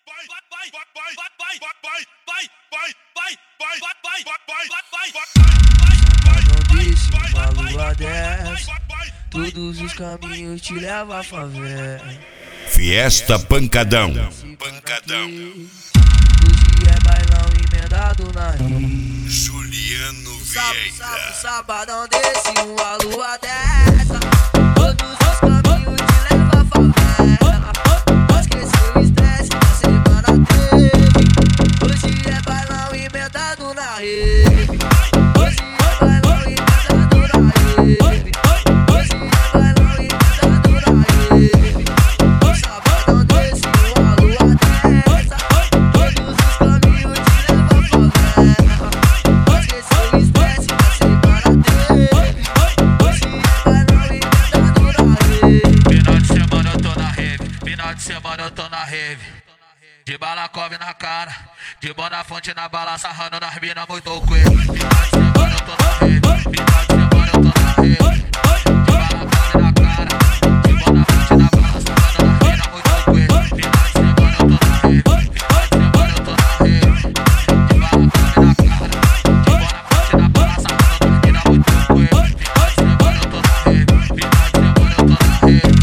Uma lua dessa, todos os caminhos te levam à favela. Fiesta Pancadão. Pancadão. Hoje é bailão emendado na rima. Juliano Vieira. Sabadão desse, uma lua dessa, todos os caminhos te levam à favela. Esqueceu o estresse que a semana teve. Hoje é bailão emendado na rede. Hoje é bailão emendado na rede. Hoje é bailão emendado na rede. Sabadão desse, uma lua dessa, todos os caminhos te levam à favela. Esqueceu o estresse que a semana teve. Hoje é bailão emendado na rede. Final de semana eu tô na rave, final de semana eu tô na rave. De balacove na cara, de Bonafonte na bala, sarrando nas minas muito coelho. Final de semana eu tô na rave, final de semana eu tô na rave. De balacove na cara, de Bonafonte na bala, sarrando nas minas muito coelho. Final de semana eu tô na rave, final de semana eu tô na rave. De balacove na cara, de Bonafonte na bala, sarrando nas minas muito coelho. Final de semana eu tô na rave, final de semana eu tô na rave.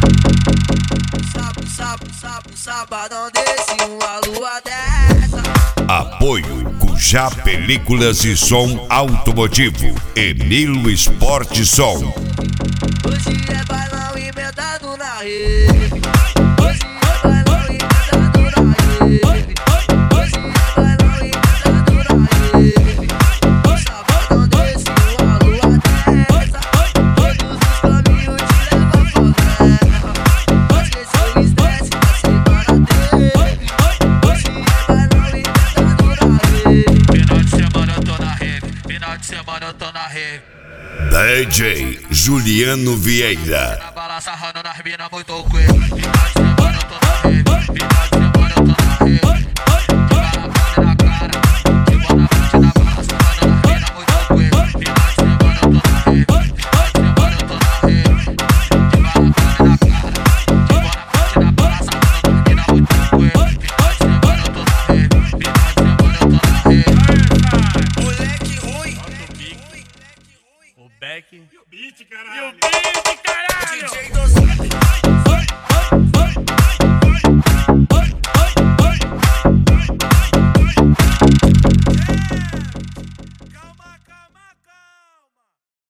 Sabadão desse, uma lua dessa. Apoio Cujá Películas e Som Automotivo. Enilo Esporte Som. Hoje é bailão emendado na rede. Hoje é bailão emendado na rede. Hoje é bailão emendado na rede. Sabadão desse, uma lua dessa, todos os caminhos te levam à favela. Esqueceu o estresse que a semana teve. Hoje é bailão emendado na rede. Final de semana eu tô na rave, final de semana eu tô na rave. DJ Juliano Vieira. Na bala sarrando nas minas muito coelho. Final de semana eu tô na rave, final de semana eu tô na rave. De balacove na cara, de Bonafonte na bala, sarrando nas minas muito coelho. Final de semana eu tô na rave, final de semana eu tô na rave. De balacove na cara, de Bonafonte na bala, sarrando nas minas muito coelho. Final de semana eu tô na rave, final de semana eu tô na rave. Moleque ruim. O Beck. E o beat, caralho. E o beat, caralho! DJ 12